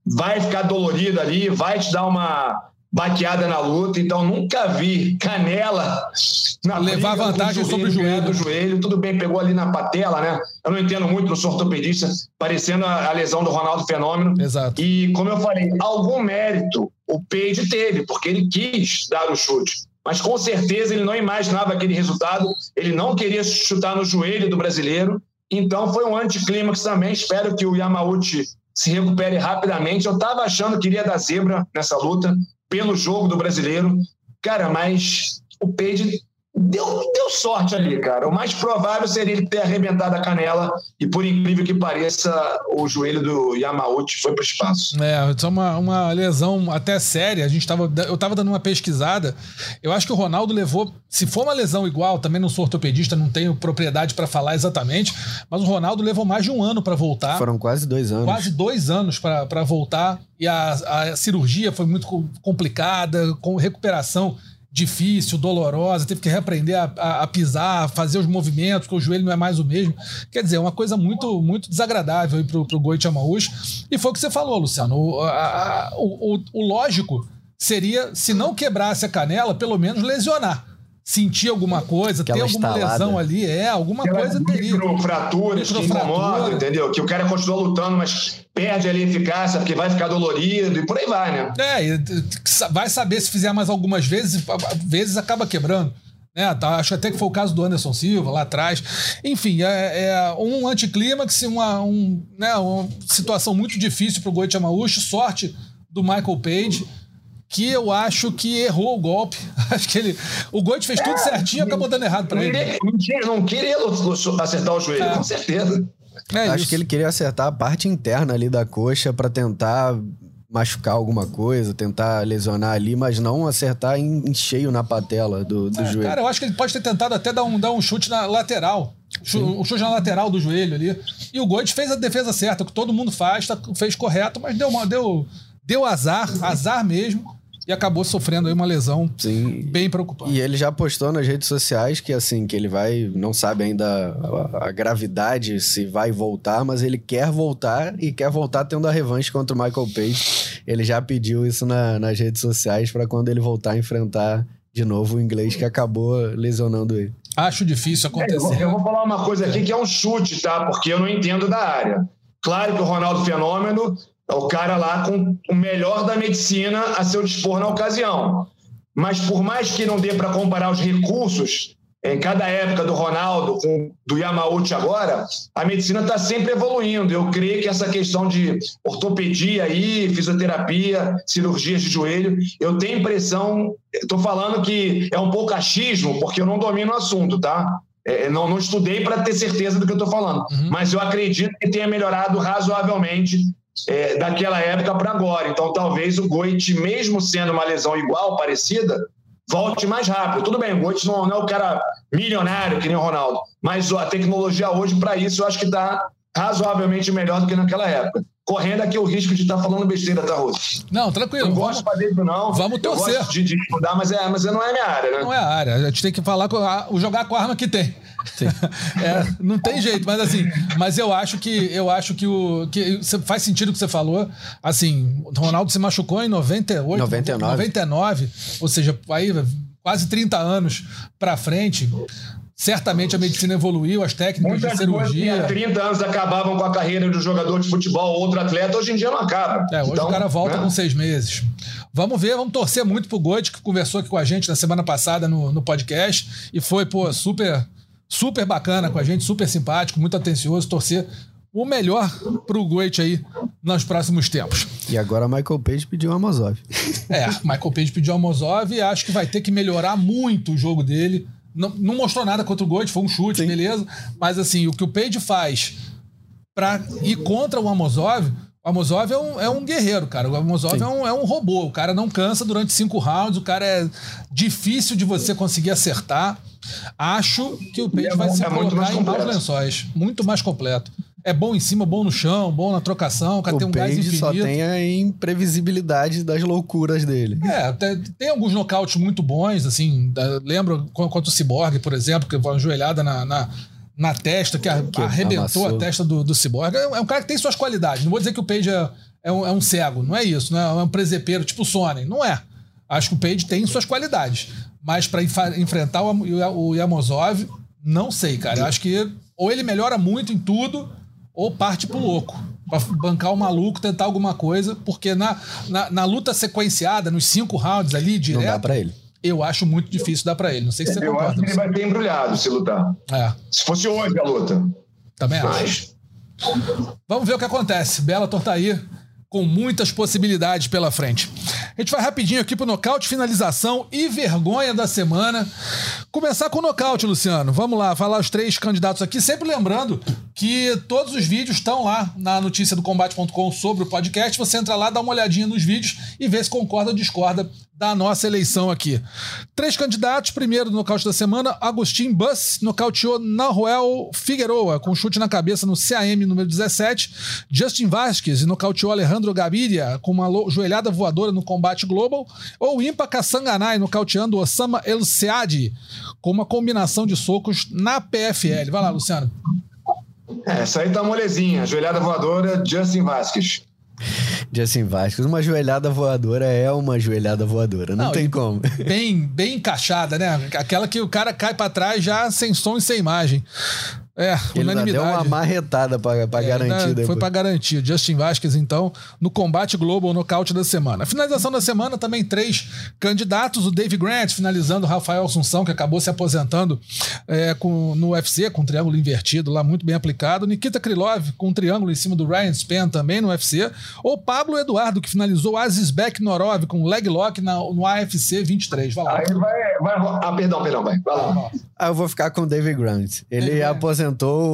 vai ficar dolorido ali, vai te dar uma baqueada na luta. Então, nunca vi Canela na levar vantagem sobre o joelho. Do joelho. Tudo bem, pegou ali na patela, né? Eu não entendo muito, não sou ortopedista, parecendo a, a lesão do Ronaldo Fenômeno. Exato. E, como eu falei, algum mérito o Page teve, porque ele quis dar o chute. Mas, com certeza, ele não imaginava aquele resultado. Ele não queria chutar no joelho do brasileiro. Então, foi um anticlímax também. Espero que o Yamauchi se recupere rapidamente. Eu estava achando que iria dar zebra nessa luta, pelo jogo do brasileiro. Cara, mas o Page deu, deu sorte ali, cara. O mais provável seria ele ter arrebentado a canela e, por incrível que pareça, o joelho do Yamauchi foi para o espaço. É, isso é uma, uma lesão até séria. A gente tava, eu estava dando uma pesquisada. Eu acho que o Ronaldo levou... Se for uma lesão igual, também não sou ortopedista, não tenho propriedade para falar exatamente, mas o Ronaldo levou mais de um ano para voltar. Foram quase dois anos. Quase dois anos para voltar. E a, a cirurgia foi muito complicada, com recuperação difícil, dolorosa, teve que reaprender a, a, a pisar, fazer os movimentos, porque o joelho não é mais o mesmo. Quer dizer, é uma coisa muito, muito desagradável aí pro, pro Goiti Yamauchi. E foi o que você falou, Luciano. O, a, a, o, o, o lógico seria, se não quebrasse a canela, pelo menos lesionar. Sentir alguma coisa, Aquela ter alguma estalada. lesão ali, é, alguma Aquela coisa teria. Microfraturas que incomodam, entendeu? Que o cara continua lutando, mas perde ali a eficácia, porque vai ficar dolorido e por aí vai, né? É, e vai saber se fizer mais algumas vezes, vezes acaba quebrando. É, tá, acho até que foi o caso do Anderson Silva lá atrás. Enfim, é, é um anticlímax, uma, um, né, uma situação muito difícil pro Goiti Yamauchi, sorte do Michael Page, que eu acho que errou o golpe. Acho que ele. O Goiti fez tudo certinho e acabou dando errado pra ele. Não, não queria acertar o joelho, é. com certeza. É Acho isso. que ele queria acertar a parte interna ali da coxa pra tentar machucar alguma coisa, tentar lesionar ali, mas não acertar em, em cheio na patela do, do É, joelho. cara, eu acho que ele pode ter tentado até dar um, dar um chute na lateral. Um chute na lateral do joelho ali. E o Goiti fez a defesa certa, que todo mundo faz, tá, fez correto, mas deu, uma, deu, deu azar, azar mesmo. E acabou sofrendo aí uma lesão Sim. bem preocupante. E ele já postou nas redes sociais que, assim, que ele vai... Não sabe ainda a, a gravidade, se vai voltar, mas ele quer voltar e quer voltar tendo a revanche contra o Michael Page. Ele já pediu isso na, nas redes sociais para quando ele voltar a enfrentar de novo o inglês que acabou lesionando ele. Acho difícil acontecer. É, eu, vou, eu vou falar uma coisa aqui que é um chute, tá? Porque eu não entendo da área. Claro que o Ronaldo Fenômeno é o cara lá com o melhor da medicina a seu dispor na ocasião. Mas por mais que não dê para comparar os recursos em cada época do Ronaldo com do Yamauchi agora, a medicina está sempre evoluindo. Eu creio que essa questão de ortopedia aí, fisioterapia, cirurgias de joelho, eu tenho impressão, estou falando que é um pouco achismo, porque eu não domino o assunto, tá? É, não, não estudei para ter certeza do que eu estou falando, uhum. Mas eu acredito que tenha melhorado razoavelmente É, daquela época para agora. Então talvez o Goiti, mesmo sendo uma lesão igual, parecida, volte mais rápido. Tudo bem, o Goiti não, não é o cara milionário que nem o Ronaldo, mas a tecnologia hoje para isso eu acho que está razoavelmente melhor do que naquela época. Correndo aqui o risco de estar tá falando besteira, tá, Russo? Não, tranquilo. Não gosto de fazer isso, não. Vamos torcer. Eu gosto de, de estudar, mas, é, mas não é minha área, né? Não é a área. A gente tem que falar com a, jogar com a arma que tem. É, não tem jeito, mas assim, mas eu acho que eu acho que o que faz sentido o que você falou. Assim, o Ronaldo se machucou em noventa e oito, noventa e nove. noventa e nove, ou seja, aí quase trinta anos pra frente. Certamente a medicina evoluiu, as técnicas Muitas de cirurgia. Há trinta anos acabavam com a carreira de um jogador de futebol, outro atleta, hoje em dia não acaba. É, hoje então, o cara volta né? com seis meses. Vamos ver, vamos torcer muito pro Goiti, que conversou aqui com a gente na semana passada no, no podcast e foi, pô, super, super bacana com a gente, super simpático, muito atencioso, torcer o melhor pro Goiti aí nos próximos tempos. E agora Michael Page pediu o Amosov. É, Michael Page pediu o Amosov e acho que vai ter que melhorar muito o jogo dele. Não, não mostrou nada contra o Goiti, foi um chute, Sim. beleza. Mas assim, o que o Page faz pra ir contra o Amosov, o Amosov é um, é um guerreiro, cara. O Amosov é um, é um robô. O cara não cansa durante cinco rounds, o cara é difícil de você conseguir acertar. Acho que o Page é, vai se é colocar em maus lençóis. Muito mais completo. É bom em cima, bom no chão, bom na trocação, o cara o tem um Page gás infinito. Só tem a imprevisibilidade das loucuras dele. É, tem, tem alguns nocautes muito bons, assim, da, lembro contra o Cyborg, por exemplo, que foi uma joelhada na, na, na testa, que, a, que arrebentou amassou. a testa do, do Cyborg. É, é um cara que tem suas qualidades. Não vou dizer que o Page é, é um, é um cego, não é isso, não é um presepeiro tipo o Sonnen, não é. Acho que o Page tem suas qualidades, mas para enfrentar o, o Yamosov, não sei, cara. Eu acho que ou ele melhora muito em tudo, ou parte pro louco, pra bancar o maluco, tentar alguma coisa, porque na, na, na luta sequenciada, nos cinco rounds ali, direto... Não dá pra ele. Eu acho muito difícil dar pra ele. Não sei se você eu concorda. acho que ele vai ter embrulhado se lutar. É. Se fosse hoje a luta. Também Mas... acho. Vamos ver o que acontece. Bellator tá aí com muitas possibilidades pela frente. A gente vai rapidinho aqui pro nocaute, finalização e vergonha da semana. Começar com o nocaute, Luciano. Vamos lá, falar os três candidatos aqui. Sempre lembrando que todos os vídeos estão lá na notícia do combate ponto com sobre o podcast. Você entra lá, dá uma olhadinha nos vídeos e vê se concorda ou discorda da nossa eleição aqui. Três candidatos. Primeiro, nocaute da semana, Agustin Buss nocauteou Nahuel Figueroa com chute na cabeça no C A M número dezessete. Justin Vasquez nocauteou Alejandro Gaviria com uma joelhada voadora no Combate Global. Ou Impa Kasanganay nocauteando Osama El Seadi com uma combinação de socos na P F L. Vai lá, Luciano. É, essa aí tá molezinha. Joelhada voadora, Justin Vasquez. Justin Vasquez, uma joelhada voadora é uma joelhada voadora, não, não tem como. Bem, bem encaixada, né? Aquela que o cara cai pra trás já sem som e sem imagem. É, ele unanimidade. Deu uma marretada pra, pra é, garantir. Né? Foi pra garantir. Justin Vasquez, então, no Combate Global, nocaute da semana. A finalização da semana, também três candidatos. O Dave Grant, finalizando o Rafael Assunção, que acabou se aposentando é, com, no U F C, com um triângulo invertido lá, muito bem aplicado. Nikita Krylov, com um triângulo em cima do Ryan Spann, também no U F C. Ou Pablo Eduardo, que finalizou Azizbek Norov com leg lock na, no A F C vinte e três. Vai lá. Aí vai, vai... Ah, perdão, perdão, vai. Vai lá. Ah, eu vou ficar com o Dave Grant. Ele é. aposentou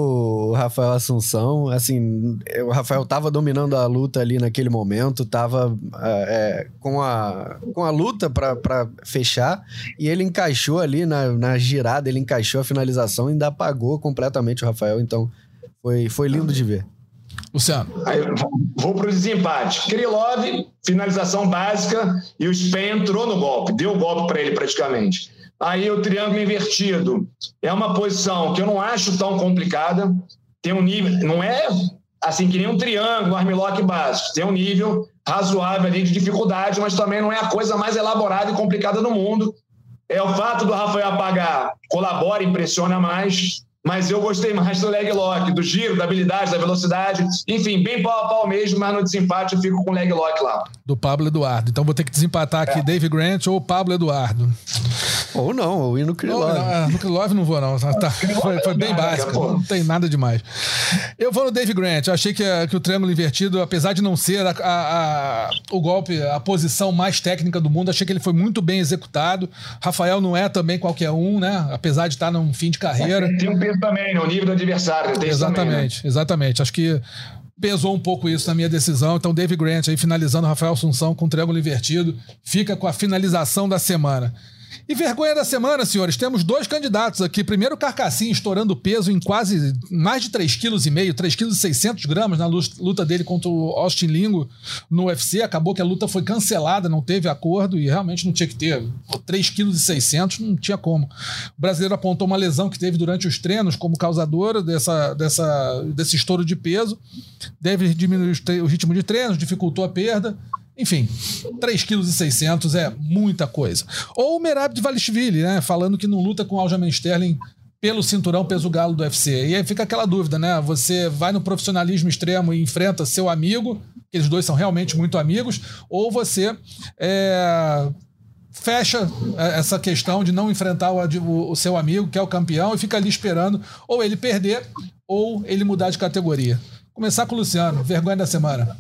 o Rafael Assunção, assim, o Rafael tava dominando a luta ali naquele momento, tava é, com, a, com a luta pra, pra fechar, e ele encaixou ali na, na girada, ele encaixou a finalização e ainda apagou completamente o Rafael, então foi, foi lindo de ver. Luciano. Aí, vou pro desempate. Krylov, finalização básica, e o Spann entrou no golpe, deu o golpe pra ele praticamente. Aí o triângulo invertido é uma posição que eu não acho tão complicada, tem um nível, não é assim que nem um triângulo, um armlock básico, tem um nível razoável ali de dificuldade, mas também não é a coisa mais elaborada e complicada do mundo. É o fato do Rafael apagar, colabora, impressiona mais, mas eu gostei mais do leg lock, do giro, da habilidade, da velocidade, enfim, bem pau a pau mesmo, mas no desempate eu fico com o leg lock lá. Do Pablo Eduardo. Então vou ter que desempatar aqui, é. Dave Grant ou Pablo Eduardo. Ou não, ou ir no Krylov. Não, no Krylov não vou, não. Tá, foi, foi bem básico, não tem nada demais. Eu vou no Dave Grant. Eu achei que, que o triângulo invertido, apesar de não ser a, a, a, o golpe, a posição mais técnica do mundo, achei que ele foi muito bem executado. Rafael não é também qualquer um, né? Apesar de estar num fim de carreira. Tem um peso também, né? O nível do adversário. Tem exatamente, também, né? exatamente. Acho que pesou um pouco isso na minha decisão. Então, Dave Grant aí finalizando o Rafael Assunção com o triângulo invertido. Fica com a finalização da semana. E vergonha da semana, senhores, temos dois candidatos aqui. Primeiro, o Carcassinho estourando peso em quase mais de três vírgula cinco quilos, três vírgula seiscentos gramas na luta dele contra o Austin Lingo no U F C. Acabou que a luta foi cancelada, não teve acordo e realmente não tinha que ter. três vírgula seiscentos quilos não tinha como. O brasileiro apontou uma lesão que teve durante os treinos como causadora dessa, dessa, desse estouro de peso. Deve diminuir o ritmo de treinos, dificultou a perda. Enfim, três vírgula seiscentos quilos é muita coisa. Ou o Merab Dvalishvili, né? Falando que não luta com o Aljamain Sterling pelo cinturão peso galo do U F C. E aí fica aquela dúvida, né? Você vai no profissionalismo extremo e enfrenta seu amigo, que eles dois são realmente muito amigos, ou você é, fecha essa questão de não enfrentar o, o, o seu amigo, que é o campeão, e fica ali esperando ou ele perder ou ele mudar de categoria. Começar com o Luciano, vergonha da semana.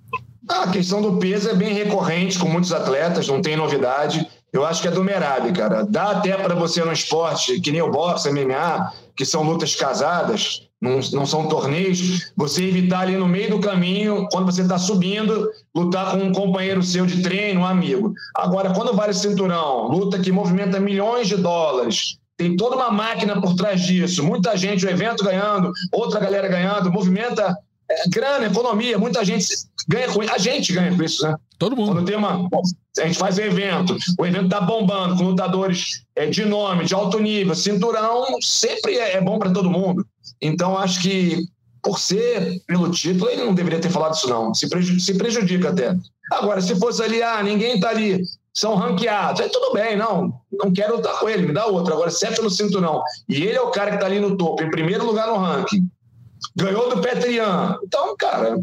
A questão do peso é bem recorrente com muitos atletas, não tem novidade. Eu acho que é do Merab, cara. Dá até para você no esporte, que nem o boxe, M M A, que são lutas casadas, não, não são torneios, você evitar ali no meio do caminho, quando você está subindo, lutar com um companheiro seu de treino, um amigo. Agora, quando vale cinturão, luta que movimenta milhões de dólares, tem toda uma máquina por trás disso, muita gente, o evento ganhando, outra galera ganhando, movimenta é, grana, economia, muita gente ganha com isso. A gente ganha com isso, né? Todo mundo. Quando tem uma... A gente faz um evento, o evento tá bombando, com lutadores é, de nome, de alto nível, cinturão, sempre é, é bom para todo mundo. Então, acho que por ser pelo título, ele não deveria ter falado isso não, se, preju- se prejudica até. Agora, se fosse ali, ah, ninguém tá ali, são ranqueados, aí tudo bem, não, não quero lutar com ele, me dá outro. Agora, se é pelo cinturão, e ele é o cara que tá ali no topo, em primeiro lugar no ranking, ganhou do Petrian, então, cara,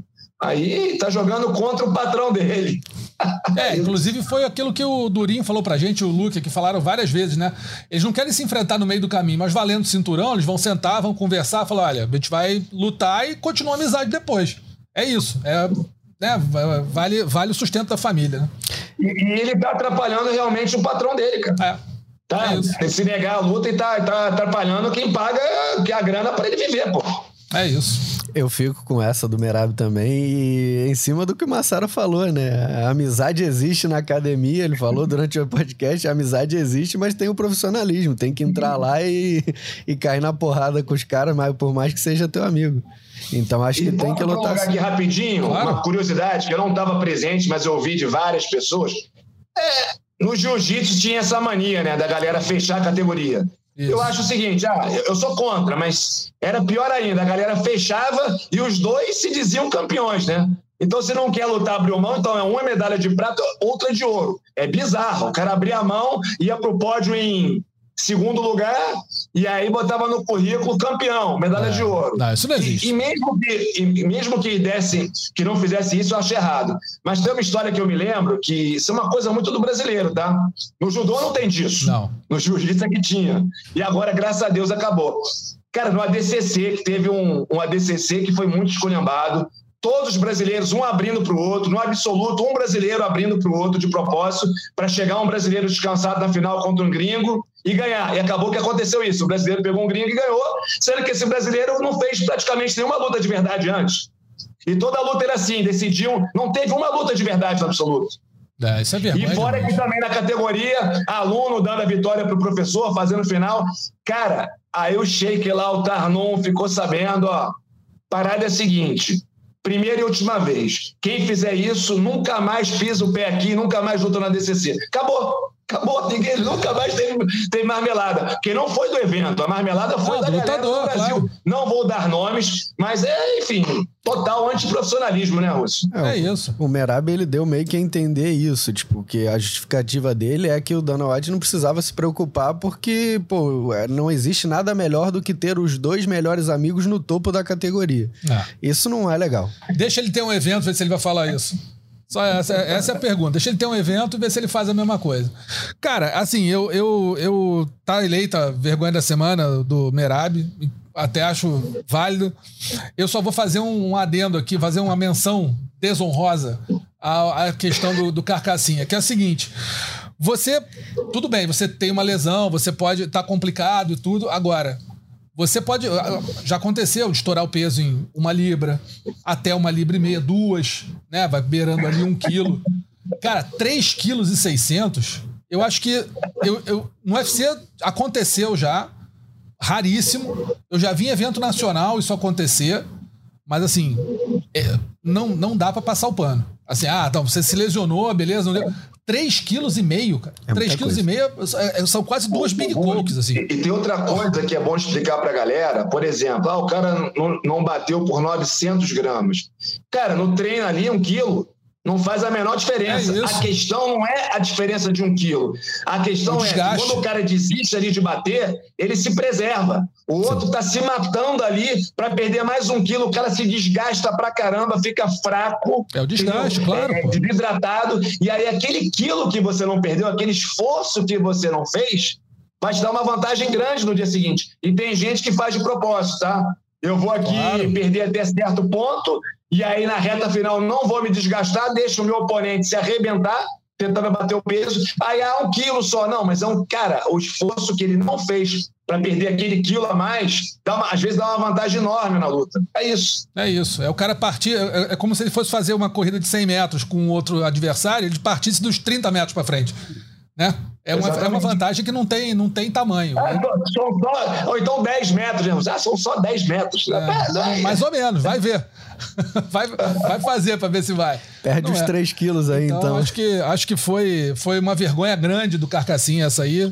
aí tá jogando contra o patrão dele. É, inclusive foi aquilo que o Durinho falou pra gente, o Luke, que falaram várias vezes, né? Eles não querem se enfrentar no meio do caminho, mas valendo o cinturão, eles vão sentar, vão conversar, falar, olha, a gente vai lutar e continua a amizade depois. É isso, é, né? Vale, vale o sustento da família, né? E, e ele tá atrapalhando realmente o patrão dele, cara. É. Tá, É se negar a luta e tá, tá atrapalhando quem paga a grana pra ele viver, pô. É isso. Eu fico com essa do Merab também e em cima do que o Massaro falou, né? A amizade existe na academia, ele falou durante o podcast, a amizade existe, mas tem o profissionalismo, tem que entrar lá e, e cair na porrada com os caras, mas por mais que seja teu amigo. Então acho que E tem que lutar aqui rapidinho, Claro. Uma curiosidade que eu não estava presente, mas eu ouvi de várias pessoas. É, no jiu-jitsu tinha essa mania, né, da galera fechar a categoria. Isso. Eu acho o seguinte, ah, eu sou contra, mas era pior ainda, a galera fechava e os dois se diziam campeões, né? Então, se não quer lutar, abriu mão, então é uma medalha de prata, outra de ouro. É bizarro, o cara abria a mão, ia pro pódio em segundo lugar e aí botava no currículo campeão, medalha É. de ouro. Não, isso não existe. E, e mesmo que, e mesmo que desse, que não fizesse isso, eu acho errado. Mas tem uma história que eu me lembro, que isso é uma coisa muito do brasileiro, tá? No judô não tem disso. Não. No jiu-jitsu é que tinha. E agora, graças a Deus, acabou. Cara, no A D C C, que teve um, um A D C C que foi muito esculhambado, todos os brasileiros, um abrindo para o outro, no absoluto, um brasileiro abrindo para o outro de propósito, para chegar um brasileiro descansado na final contra um gringo e ganhar. E acabou que aconteceu isso. O brasileiro pegou um gringo e ganhou, sendo que esse brasileiro não fez praticamente nenhuma luta de verdade antes. E toda a luta era assim, decidiam, não teve uma luta de verdade no absoluto. É, isso é vergonha. E fora demais. que também na categoria, aluno dando a vitória pro professor, fazendo final. Cara, aí o Sheik lá, o Tarnon, ficou sabendo, ó, parada é a seguinte, primeira e última vez, quem fizer isso nunca mais pisa o pé aqui, nunca mais luta na D C C. Acabou, acabou, ninguém nunca mais tem, tem marmelada. Quem não foi do evento, a marmelada foi Ah, da do galera lutador, do Brasil. claro. Não vou dar nomes, mas é, enfim, total antiprofissionalismo, né, Russo? É isso. O Merab, ele deu meio que a entender isso, tipo, que a justificativa dele é que o Dana White não precisava se preocupar porque, pô, não existe nada melhor do que ter os dois melhores amigos no topo da categoria. É. Isso não é legal. Deixa ele ter um evento, ver se ele vai falar isso. Só essa, essa é a pergunta. Deixa ele ter um evento e ver se ele faz a mesma coisa. Cara, assim, eu, eu, eu tá eleita a vergonha da semana do Merab, até acho válido. Eu só vou fazer um, um adendo aqui, fazer uma menção desonrosa à, à questão do, do Carcassinha, que é o seguinte: você, tudo bem, você tem uma lesão, você pode estar tá complicado e tudo, agora, você pode, já aconteceu de estourar o peso em uma libra, até uma libra e meia, duas, né, vai beirando ali um quilo. Cara, três quilos e seiscentos, eu acho que eu, eu, no U F C aconteceu já, raríssimo. Eu já vi em evento nacional isso acontecer, mas assim, é, não, não dá pra passar o pano. Assim, ah, então, você se lesionou, beleza, não deu. três quilos e meio, cara. É três quilos e meio são quase duas Big Cokes, assim. E, e tem outra coisa que é bom explicar pra galera, por exemplo, ah, o cara não, não bateu por novecentos gramas. Cara, no treino ali, um quilo não faz a menor diferença. É isso. A questão não é a diferença de um quilo. A questão O é que desgaste. quando o cara desiste ali de bater, ele se preserva. O outro tá se matando ali para perder mais um quilo. O cara se desgasta pra caramba, fica fraco. É o desgaste, entendeu? claro. É, desidratado. E aí aquele quilo que você não perdeu, aquele esforço que você não fez, vai te dar uma vantagem grande no dia seguinte. E tem gente que faz de propósito, tá? Eu vou aqui Claro. perder até certo ponto, e aí na reta final não vou me desgastar, deixo o meu oponente se arrebentar, tentando bater o peso. Aí há um quilo só. Não, mas é um cara, o esforço que ele não fez para perder aquele quilo a mais, dá uma, às vezes dá uma vantagem enorme na luta. É isso. É isso. É o cara partir. É, é como se ele fosse fazer uma corrida de cem metros com outro adversário, ele partisse dos trinta metros para frente. Né? É uma, é uma vantagem que não tem, não tem tamanho. Ah, Né? são só, ou então dez metros, né? Ah, são só dez metros. É, mais ou menos, vai ver. Vai, vai fazer para ver se vai. Perde Não os é. três quilos aí, Então, então. acho que, acho que foi, foi uma vergonha grande do Carcassinha essa aí.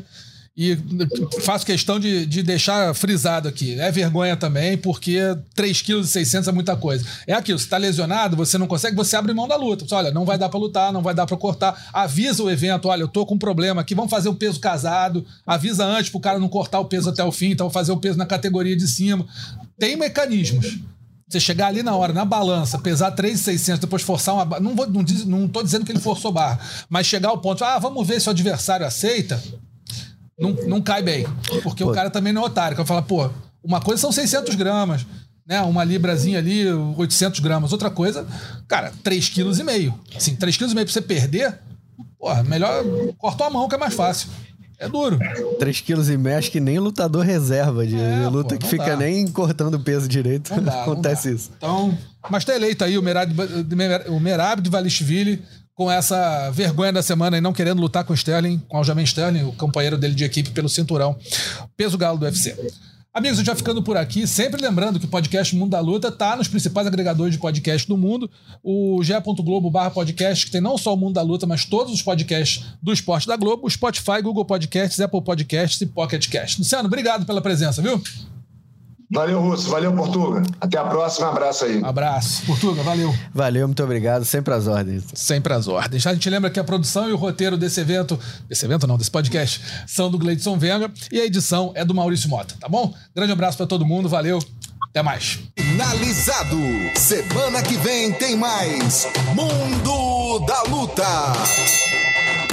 E faço questão de, de deixar frisado aqui. É vergonha também, porque três vírgula seis quilos é muita coisa. É aquilo, se tá lesionado, você não consegue, você abre mão da luta. Você, olha, não vai dar pra lutar, não vai dar pra cortar. Avisa o evento, olha, eu tô com um problema aqui, vamos fazer o peso casado. Avisa antes pro cara não cortar o peso até o fim, então fazer o peso na categoria de cima. Tem mecanismos. Você chegar ali na hora, na balança, pesar três mil e seiscentos, depois forçar uma barra. Não, vou, não, diz, não tô dizendo que ele forçou barra, mas chegar ao ponto, ah, vamos ver se o adversário aceita. Não, não cai bem, porque pô, o cara também não é otário. Que eu falo, pô, uma coisa são seiscentos gramas, né? Uma librazinha ali, oitocentos gramas. Outra coisa, cara, três vírgula cinco quilos. Assim, três vírgula cinco quilos pra você perder, porra, melhor corta a mão que é mais fácil. É duro. três vírgula cinco quilos acho que nem lutador reserva de é, luta pô, que fica dá. Nem cortando o peso direito. Não dá, acontece não dá. Isso. Então, mas tá eleito aí o Merab, o Merab Dvalishvili com essa vergonha da semana e não querendo lutar com o Sterling, com o Aljamain Sterling, o companheiro dele de equipe pelo cinturão peso galo do U F C. Amigos, a gente vai ficando por aqui, sempre lembrando que o podcast Mundo da Luta tá nos principais agregadores de podcast do mundo, o ge ponto globo barra podcast, que tem não só o Mundo da Luta, mas todos os podcasts do esporte da Globo, Spotify, Google Podcasts, Apple Podcasts e Pocket Cast. Luciano, obrigado pela presença, viu? Valeu, Russo. Valeu, Portuga. Até a próxima. Abraço aí. Abraço. Portuga, valeu. Valeu, muito obrigado. Sempre às ordens. Sempre às ordens. A gente lembra que a produção e o roteiro desse evento, desse evento não, desse podcast, são do Gleidson Venga e a edição é do Maurício Mota, tá bom? Grande abraço pra todo mundo. Valeu. Até mais. Finalizado. Semana que vem tem mais Mundo da Luta.